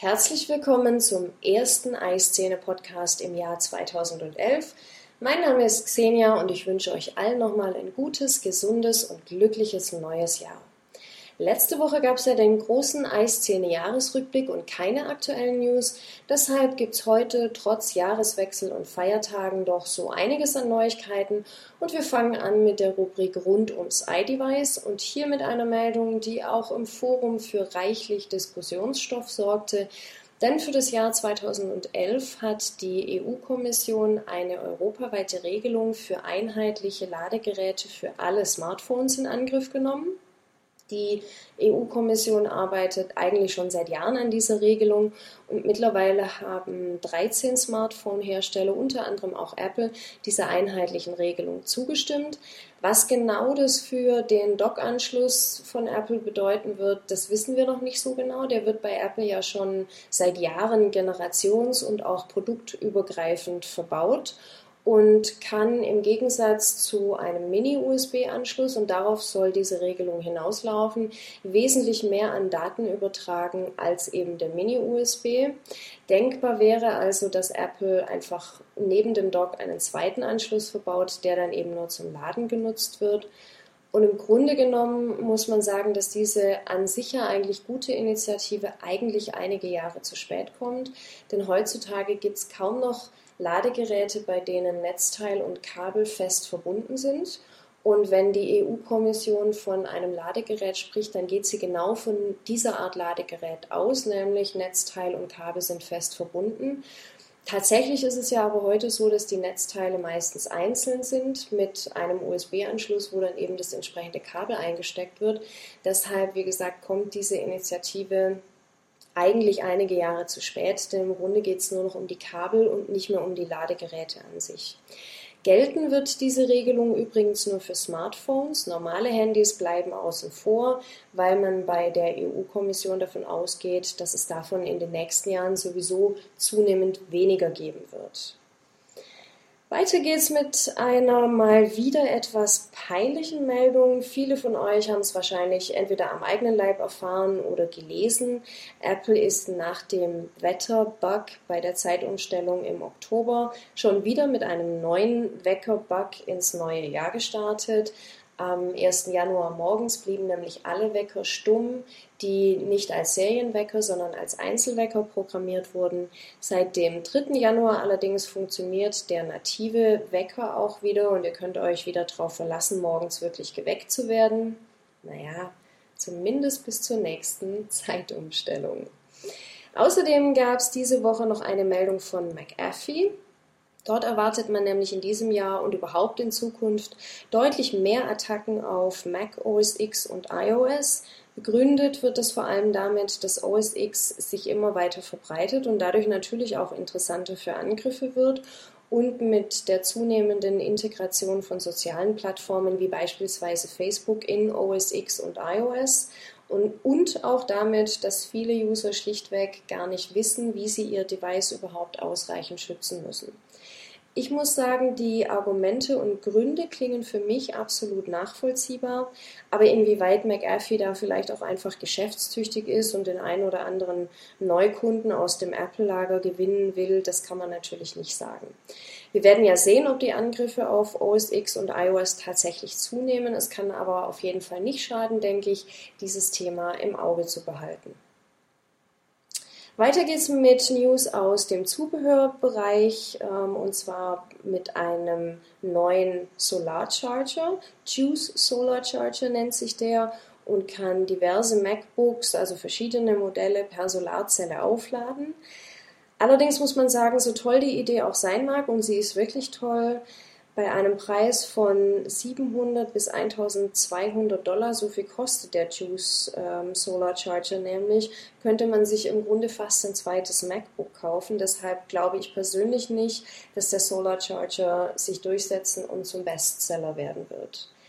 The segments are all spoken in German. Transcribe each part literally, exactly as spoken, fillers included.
Herzlich willkommen zum ersten Eiszene-Podcast im Jahr zweitausendelf. Mein Name ist Xenia und ich wünsche euch allen nochmal ein gutes, gesundes und glückliches neues Jahr. Letzte Woche gab es ja den großen Eiszene-Jahresrückblick und keine aktuellen News. Deshalb gibt es heute trotz Jahreswechsel und Feiertagen doch so einiges an Neuigkeiten. Und wir fangen an mit der Rubrik rund ums iDevice und hier mit einer Meldung, die auch im Forum für reichlich Diskussionsstoff sorgte. Denn für das Jahr zweitausendelf hat die E U-Kommission eine europaweite Regelung für einheitliche Ladegeräte für alle Smartphones in Angriff genommen. Die E U-Kommission arbeitet eigentlich schon seit Jahren an dieser Regelung und mittlerweile haben dreizehn Smartphone-Hersteller, unter anderem auch Apple, dieser einheitlichen Regelung zugestimmt. Was genau das für den Dock-Anschluss von Apple bedeuten wird, das wissen wir noch nicht so genau. Der wird bei Apple ja schon seit Jahren generations- und auch produktübergreifend verbaut und kann im Gegensatz zu einem Mini-U S B-Anschluss, und darauf soll diese Regelung hinauslaufen, wesentlich mehr an Daten übertragen als eben der Mini-U S B. Denkbar wäre also, dass Apple einfach neben dem Dock einen zweiten Anschluss verbaut, der dann eben nur zum Laden genutzt wird. Und im Grunde genommen muss man sagen, dass diese an sich ja eigentlich gute Initiative eigentlich einige Jahre zu spät kommt, denn heutzutage gibt es kaum noch Ladegeräte, bei denen Netzteil und Kabel fest verbunden sind. Und wenn die E U-Kommission von einem Ladegerät spricht, dann geht sie genau von dieser Art Ladegerät aus, nämlich Netzteil und Kabel sind fest verbunden. Tatsächlich ist es ja aber heute so, dass die Netzteile meistens einzeln sind mit einem U S B-Anschluss, wo dann eben das entsprechende Kabel eingesteckt wird. Deshalb, wie gesagt, kommt diese Initiative eigentlich einige Jahre zu spät, denn im Grunde geht es nur noch um die Kabel und nicht mehr um die Ladegeräte an sich. Gelten wird diese Regelung übrigens nur für Smartphones. Normale Handys bleiben außen vor, weil man bei der E U-Kommission davon ausgeht, dass es davon in den nächsten Jahren sowieso zunehmend weniger geben wird. Weiter geht's mit einer mal wieder etwas peinlichen Meldung. Viele von euch haben es wahrscheinlich entweder am eigenen Leib erfahren oder gelesen. Apple ist nach dem Wetterbug bei der Zeitumstellung im Oktober schon wieder mit einem neuen Wecker-Bug ins neue Jahr gestartet. Am ersten Januar morgens blieben nämlich alle Wecker stumm, die nicht als Serienwecker, sondern als Einzelwecker programmiert wurden. Seit dem dritten Januar allerdings funktioniert der native Wecker auch wieder und ihr könnt euch wieder darauf verlassen, morgens wirklich geweckt zu werden. Naja, zumindest bis zur nächsten Zeitumstellung. Außerdem gab es diese Woche noch eine Meldung von McAfee. Dort erwartet man nämlich in diesem Jahr und überhaupt in Zukunft deutlich mehr Attacken auf Mac O S X und iOS. Begründet wird das vor allem damit, dass O S X sich immer weiter verbreitet und dadurch natürlich auch interessanter für Angriffe wird und mit der zunehmenden Integration von sozialen Plattformen wie beispielsweise Facebook in O S X und iOS. Und, und auch damit, dass viele User schlichtweg gar nicht wissen, wie sie ihr Device überhaupt ausreichend schützen müssen. Ich muss sagen, die Argumente und Gründe klingen für mich absolut nachvollziehbar, aber inwieweit McAfee da vielleicht auch einfach geschäftstüchtig ist und den einen oder anderen Neukunden aus dem Apple-Lager gewinnen will, das kann man natürlich nicht sagen. Wir werden ja sehen, ob die Angriffe auf O S X und iOS tatsächlich zunehmen. Es kann aber auf jeden Fall nicht schaden, denke ich, dieses Thema im Auge zu behalten. Weiter geht's mit News aus dem Zubehörbereich ähm, und zwar mit einem neuen Solarcharger. Juice Solar Charger nennt sich der und kann diverse MacBooks, also verschiedene Modelle per Solarzelle aufladen. Allerdings muss man sagen, so toll die Idee auch sein mag, und sie ist wirklich toll, bei einem Preis von siebenhundert bis eintausendzweihundert Dollar, so viel kostet der Juice ähm, Solar Charger nämlich, könnte man sich im Grunde fast ein zweites MacBook kaufen. Deshalb glaube ich persönlich nicht, dass der Solar Charger sich durchsetzen und zum Bestseller werden wird.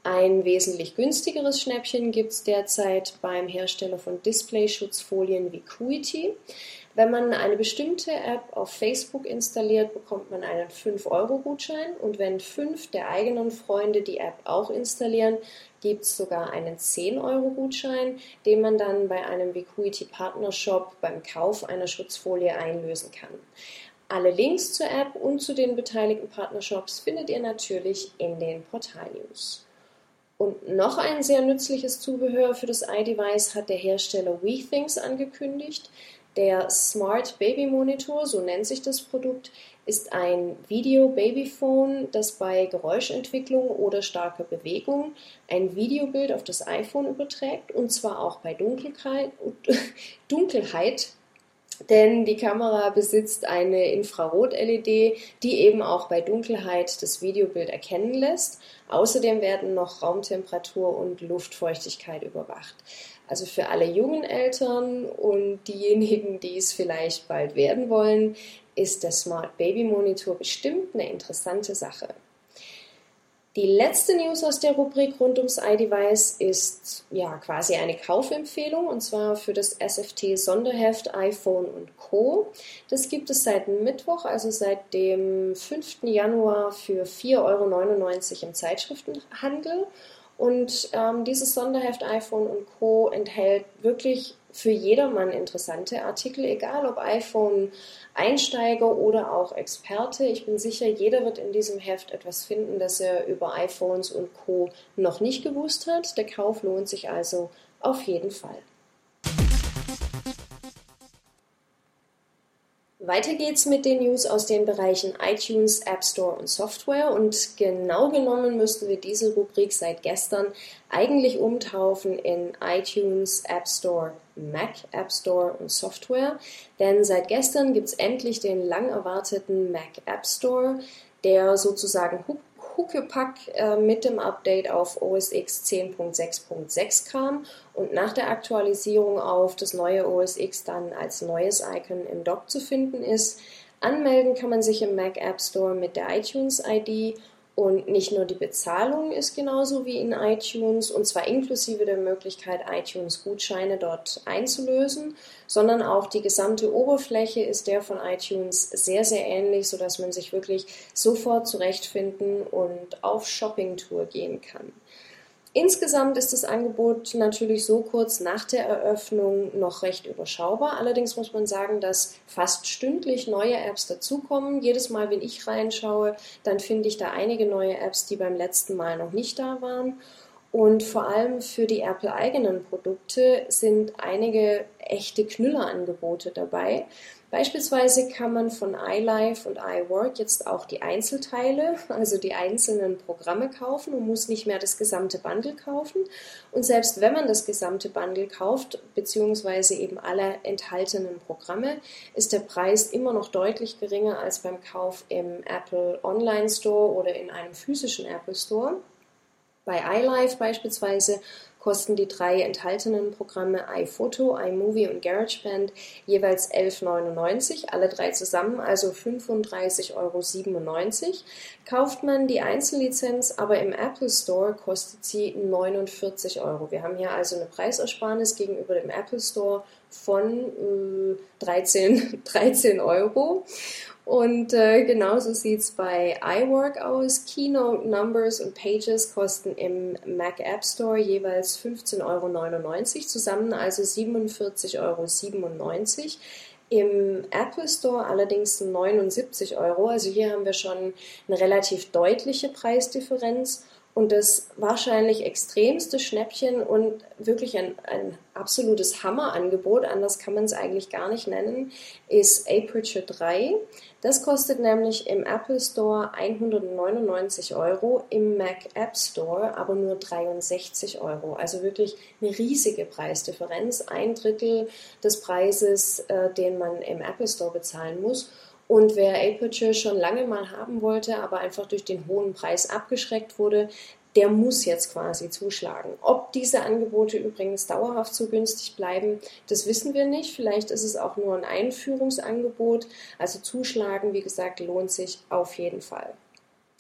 Ein wesentlich günstigeres Schnäppchen gibt es derzeit beim Hersteller von Displayschutzfolien Vicuity. Wenn man eine bestimmte App auf Facebook installiert, bekommt man einen fünf Euro Gutschein und wenn fünf der eigenen Freunde die App auch installieren, gibt es sogar einen zehn Euro Gutschein, den man dann bei einem Vicuity Partnershop beim Kauf einer Schutzfolie einlösen kann. Alle Links zur App und zu den beteiligten Partnershops findet ihr natürlich in den Portal-News. Und noch ein sehr nützliches Zubehör für das iDevice hat der Hersteller WeThings angekündigt. Der Smart Baby Monitor, so nennt sich das Produkt, ist ein Video-Babyphone, das bei Geräuschentwicklung oder starker Bewegung ein Videobild auf das iPhone überträgt, und zwar auch bei Dunkelheit, Dunkelheit, denn die Kamera besitzt eine Infrarot-L E D, die eben auch bei Dunkelheit das Videobild erkennen lässt. Außerdem werden noch Raumtemperatur und Luftfeuchtigkeit überwacht. Also für alle jungen Eltern und diejenigen, die es vielleicht bald werden wollen, ist der Smart Baby Monitor bestimmt eine interessante Sache. Die letzte News aus der Rubrik rund ums iDevice ist ja quasi eine Kaufempfehlung, und zwar für das S F T-Sonderheft iPhone und Co. Das gibt es seit Mittwoch, also seit dem fünften Januar für vier Euro neunundneunzig im Zeitschriftenhandel. Und ähm, dieses Sonderheft iPhone und Co. enthält wirklich für jedermann interessante Artikel, egal ob iPhone-Einsteiger oder auch Experte. Ich bin sicher, jeder wird in diesem Heft etwas finden, das er über iPhones und Co. noch nicht gewusst hat. Der Kauf lohnt sich also auf jeden Fall. Weiter geht's mit den News aus den Bereichen iTunes, App Store und Software, und genau genommen müssten wir diese Rubrik seit gestern eigentlich umtaufen in iTunes, App Store, Mac App Store und Software, denn seit gestern gibt's endlich den lang erwarteten Mac App Store, der sozusagen Huckepack äh, mit dem Update auf O S X zehn Punkt sechs Punkt sechs kam und nach der Aktualisierung auf das neue O S X dann als neues Icon im Dock zu finden ist. Anmelden kann man sich im Mac App Store mit der iTunes I D, und nicht nur die Bezahlung ist genauso wie in iTunes, und zwar inklusive der Möglichkeit, iTunes-Gutscheine dort einzulösen, sondern auch die gesamte Oberfläche ist der von iTunes sehr, sehr ähnlich, sodass man sich wirklich sofort zurechtfinden und auf Shoppingtour gehen kann. Insgesamt ist das Angebot natürlich so kurz nach der Eröffnung noch recht überschaubar. Allerdings muss man sagen, dass fast stündlich neue Apps dazukommen. Jedes Mal, wenn ich reinschaue, dann finde ich da einige neue Apps, die beim letzten Mal noch nicht da waren. Und vor allem für die Apple-eigenen Produkte sind einige echte Knüllerangebote dabei. Beispielsweise kann man von iLife und iWork jetzt auch die Einzelteile, also die einzelnen Programme kaufen und muss nicht mehr das gesamte Bundle kaufen. Und selbst wenn man das gesamte Bundle kauft, beziehungsweise eben alle enthaltenen Programme, ist der Preis immer noch deutlich geringer als beim Kauf im Apple Online Store oder in einem physischen Apple Store. Bei iLife beispielsweise kosten die drei enthaltenen Programme iPhoto, iMovie und GarageBand jeweils elf Euro neunundneunzig, alle drei zusammen, also fünfunddreißig Euro siebenundneunzig. Kauft man die Einzellizenz aber im Apple Store, kostet sie neunundvierzig Euro. Wir haben hier also eine Preisersparnis gegenüber dem Apple Store von äh, dreizehn, dreizehn Euro. Und äh, genauso sieht es bei iWork aus. Keynote, Numbers und Pages kosten im Mac App Store jeweils fünfzehn Euro neunundneunzig, zusammen also siebenundvierzig Euro siebenundneunzig. Im Apple Store allerdings neunundsiebzig Euro. Also hier haben wir schon eine relativ deutliche Preisdifferenz. Und das wahrscheinlich extremste Schnäppchen und wirklich ein, ein absolutes Hammerangebot, anders kann man es eigentlich gar nicht nennen, ist Aperture drei. Das kostet nämlich im Apple Store hundertneunundneunzig Euro, im Mac App Store aber nur dreiundsechzig Euro. Also wirklich eine riesige Preisdifferenz, ein Drittel des Preises, äh, den man im Apple Store bezahlen muss. Und wer Aperture schon lange mal haben wollte, aber einfach durch den hohen Preis abgeschreckt wurde, der muss jetzt quasi zuschlagen. Ob diese Angebote übrigens dauerhaft so günstig bleiben, das wissen wir nicht. Vielleicht ist es auch nur ein Einführungsangebot. Also zuschlagen, wie gesagt, lohnt sich auf jeden Fall.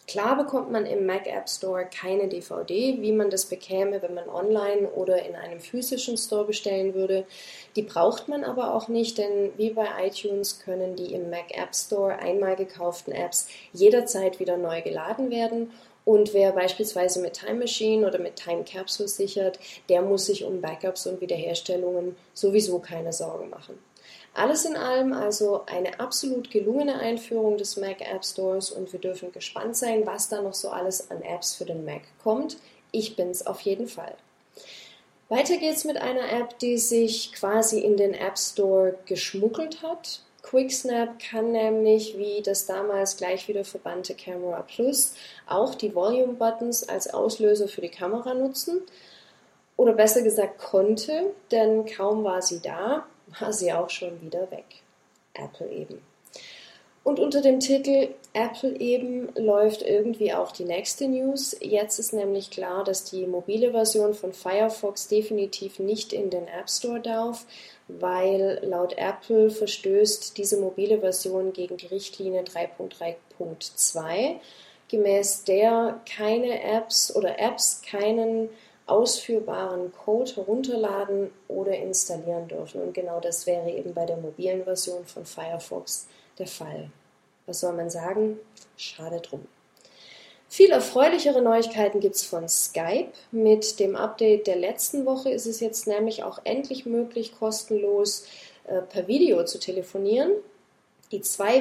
Klar bekommt man im Mac App Store keine D V D, wie man das bekäme, wenn man online oder in einem physischen Store bestellen würde. Die braucht man aber auch nicht, denn wie bei iTunes können die im Mac App Store einmal gekauften Apps jederzeit wieder neu geladen werden. Und wer beispielsweise mit Time Machine oder mit Time Capsule sichert, der muss sich um Backups und Wiederherstellungen sowieso keine Sorgen machen. Alles in allem also eine absolut gelungene Einführung des Mac App Stores und wir dürfen gespannt sein, was da noch so alles an Apps für den Mac kommt. Ich bin's auf jeden Fall. Weiter geht's mit einer App, die sich quasi in den App Store geschmuggelt hat. QuickSnap kann nämlich, wie das damals gleich wieder verbannte Camera Plus, auch die Volume Buttons als Auslöser für die Kamera nutzen. Oder besser gesagt konnte, denn kaum war sie da, war sie auch schon wieder weg. Apple eben. Und unter dem Titel Apple eben läuft irgendwie auch die nächste News. Jetzt ist nämlich klar, dass die mobile Version von Firefox definitiv nicht in den App Store darf, weil laut Apple verstößt diese mobile Version gegen die Richtlinie drei Punkt drei Punkt zwei, gemäß der keine Apps oder Apps keinen ausführbaren Code herunterladen oder installieren dürfen. Und genau das wäre eben bei der mobilen Version von Firefox der Fall. Was soll man sagen? Schade drum. Viel erfreulichere Neuigkeiten gibt es von Skype. Mit dem Update der letzten Woche ist es jetzt nämlich auch endlich möglich, kostenlos äh, per Video zu telefonieren. Die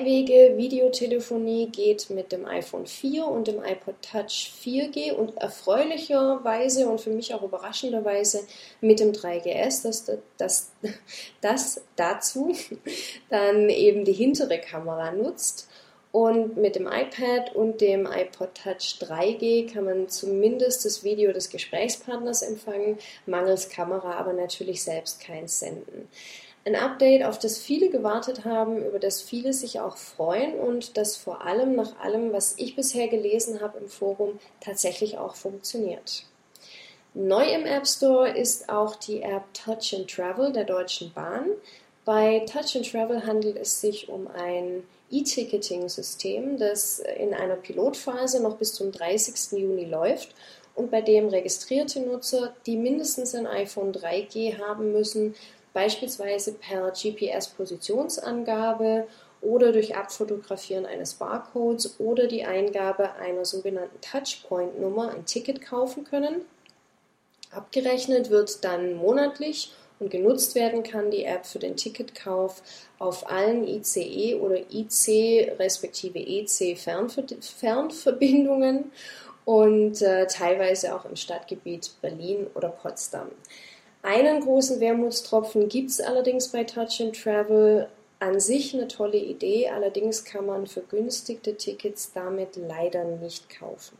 Zwei-Wege-Videotelefonie geht mit dem iPhone vier und dem iPod Touch vier G und erfreulicherweise und für mich auch überraschenderweise mit dem drei G S, das, das, das dazu dann eben die hintere Kamera nutzt. Und mit dem iPad und dem iPod Touch drei G kann man zumindest das Video des Gesprächspartners empfangen, mangels Kamera aber natürlich selbst keins senden. Ein Update, auf das viele gewartet haben, über das viele sich auch freuen und das vor allem nach allem, was ich bisher gelesen habe im Forum, tatsächlich auch funktioniert. Neu im App Store ist auch die App Touch and Travel der Deutschen Bahn. Bei Touch and Travel handelt es sich um ein E-Ticketing-System, das in einer Pilotphase noch bis zum dreißigsten Juni läuft und bei dem registrierte Nutzer, die mindestens ein iPhone drei G haben müssen, beispielsweise per G P S-Positionsangabe oder durch Abfotografieren eines Barcodes oder die Eingabe einer sogenannten Touchpoint-Nummer ein Ticket kaufen können. Abgerechnet wird dann monatlich und genutzt werden kann die App für den Ticketkauf auf allen I C E oder I C respektive E C Fernverbindungen und äh, teilweise auch im Stadtgebiet Berlin oder Potsdam. Einen großen Wermutstropfen gibt es allerdings bei Touch and Travel. An sich eine tolle Idee, allerdings kann man vergünstigte Tickets damit leider nicht kaufen.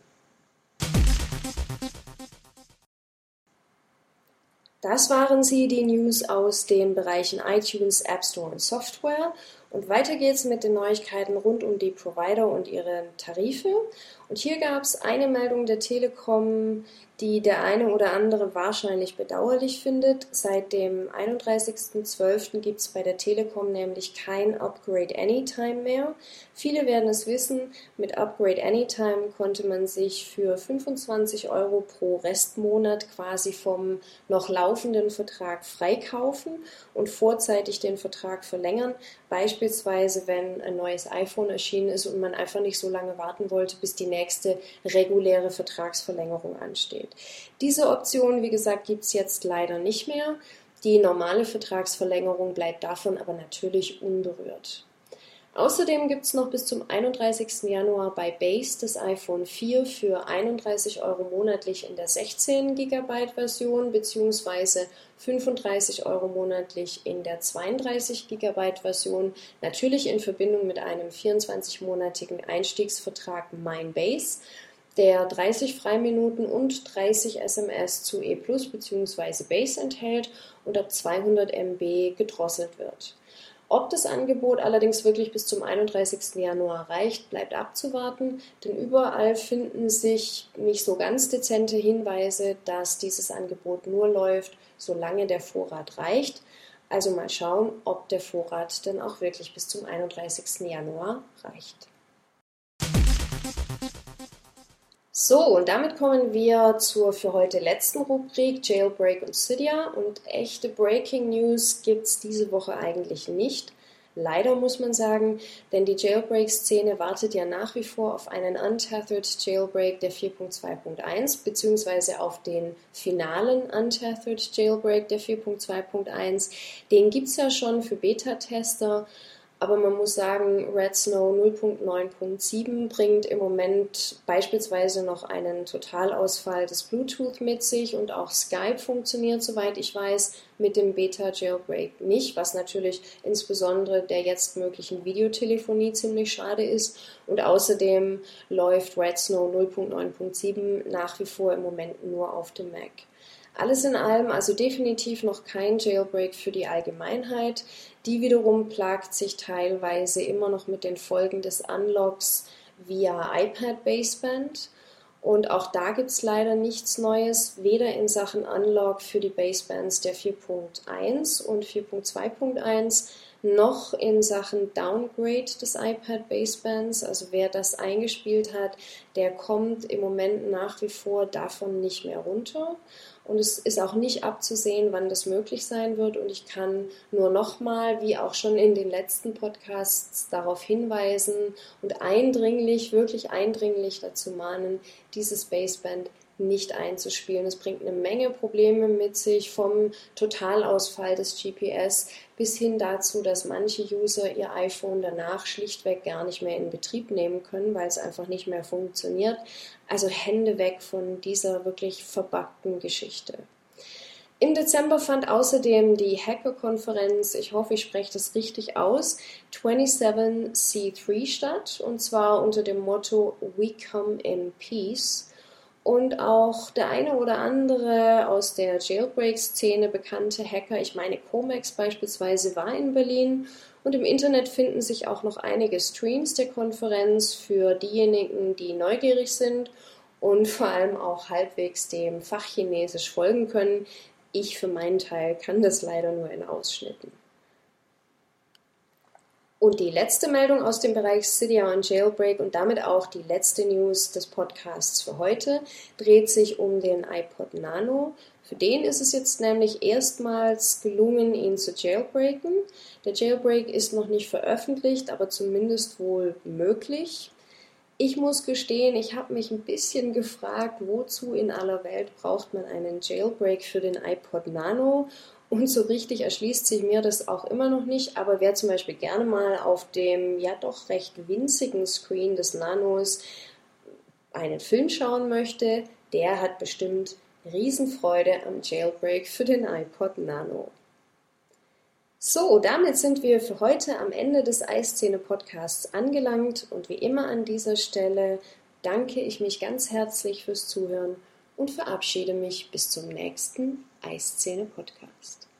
Das waren sie, die News aus den Bereichen iTunes, App Store und Software. Und weiter geht's mit den Neuigkeiten rund um die Provider und ihre Tarife. Und hier gab es eine Meldung der Telekom, die der eine oder andere wahrscheinlich bedauerlich findet. Seit dem einunddreißigsten zwölften gibt es bei der Telekom nämlich kein Upgrade Anytime mehr. Viele werden es wissen, mit Upgrade Anytime konnte man sich für fünfundzwanzig Euro pro Restmonat quasi vom noch laufenden Vertrag freikaufen und vorzeitig den Vertrag verlängern. Beispielsweise, wenn ein neues iPhone erschienen ist und man einfach nicht so lange warten wollte, bis die nächste reguläre Vertragsverlängerung ansteht. Diese Option, wie gesagt, gibt es jetzt leider nicht mehr. Die normale Vertragsverlängerung bleibt davon aber natürlich unberührt. Außerdem gibt es noch bis zum einunddreißigsten Januar bei Base das iPhone vier für einunddreißig Euro monatlich in der sechzehn Gigabyte Version bzw. fünfunddreißig Euro monatlich in der zweiunddreißig Gigabyte Version, natürlich in Verbindung mit einem vierundzwanzigmonatigen Einstiegsvertrag MindBase, der dreißig Freiminuten und dreißig S M S zu E Plus bzw. Base enthält und ab zweihundert Megabyte gedrosselt wird. Ob das Angebot allerdings wirklich bis zum einunddreißigsten Januar reicht, bleibt abzuwarten, denn überall finden sich nicht so ganz dezente Hinweise, dass dieses Angebot nur läuft, solange der Vorrat reicht. Also mal schauen, ob der Vorrat denn auch wirklich bis zum einunddreißigsten Januar reicht. So, und damit kommen wir zur für heute letzten Rubrik Jailbreak und Cydia. Und echte Breaking News gibt es diese Woche eigentlich nicht. Leider muss man sagen, denn die Jailbreak-Szene wartet ja nach wie vor auf einen Untethered Jailbreak der vier Punkt zwei Punkt eins beziehungsweise auf den finalen Untethered Jailbreak der vier Punkt zwei Punkt eins. Den gibt es ja schon für Beta-Tester. Aber man muss sagen, Redsnow null Punkt neun Punkt sieben bringt im Moment beispielsweise noch einen Totalausfall des Bluetooth mit sich und auch Skype funktioniert, soweit ich weiß, mit dem Beta-Jailbreak nicht, was natürlich insbesondere der jetzt möglichen Videotelefonie ziemlich schade ist. Und außerdem läuft Redsnow null Punkt neun Punkt sieben nach wie vor im Moment nur auf dem Mac. Alles in allem also definitiv noch kein Jailbreak für die Allgemeinheit. Die wiederum plagt sich teilweise immer noch mit den Folgen des Unlocks via iPad Baseband. Und auch da gibt es leider nichts Neues, weder in Sachen Unlock für die Basebands der vier Punkt eins und vier Punkt zwei Punkt eins, noch in Sachen Downgrade des iPad Basebands. Also wer das eingespielt hat, der kommt im Moment nach wie vor davon nicht mehr runter. Und es ist auch nicht abzusehen, wann das möglich sein wird. Und ich kann nur nochmal, wie auch schon in den letzten Podcasts, darauf hinweisen und eindringlich, wirklich eindringlich dazu mahnen, dieses Baseband nicht einzuspielen. Es bringt eine Menge Probleme mit sich, vom Totalausfall des G P S bis hin dazu, dass manche User ihr iPhone danach schlichtweg gar nicht mehr in Betrieb nehmen können, weil es einfach nicht mehr funktioniert. Also Hände weg von dieser wirklich verbuggten Geschichte. Im Dezember fand außerdem die Hacker-Konferenz, ich hoffe, ich spreche das richtig aus, siebenundzwanzig C drei statt, und zwar unter dem Motto We Come in Peace. Und auch der eine oder andere aus der Jailbreak-Szene bekannte Hacker, ich meine Comex beispielsweise, war in Berlin. Und im Internet finden sich auch noch einige Streams der Konferenz für diejenigen, die neugierig sind und vor allem auch halbwegs dem Fachchinesisch folgen können. Ich für meinen Teil kann das leider nur in Ausschnitten. Und die letzte Meldung aus dem Bereich Cydia und Jailbreak und damit auch die letzte News des Podcasts für heute dreht sich um den iPod Nano. Für den ist es jetzt nämlich erstmals gelungen, ihn zu jailbreaken. Der Jailbreak ist noch nicht veröffentlicht, aber zumindest wohl möglich. Ich muss gestehen, ich habe mich ein bisschen gefragt, wozu in aller Welt braucht man einen Jailbreak für den iPod Nano? Und so richtig erschließt sich mir das auch immer noch nicht, aber wer zum Beispiel gerne mal auf dem ja doch recht winzigen Screen des Nanos einen Film schauen möchte, der hat bestimmt Riesenfreude am Jailbreak für den iPod Nano. So, damit sind wir für heute am Ende des Eiszene-Podcasts angelangt und wie immer an dieser Stelle danke ich mich ganz herzlich fürs Zuhören und verabschiede mich bis zum nächsten Eiszene-Podcast.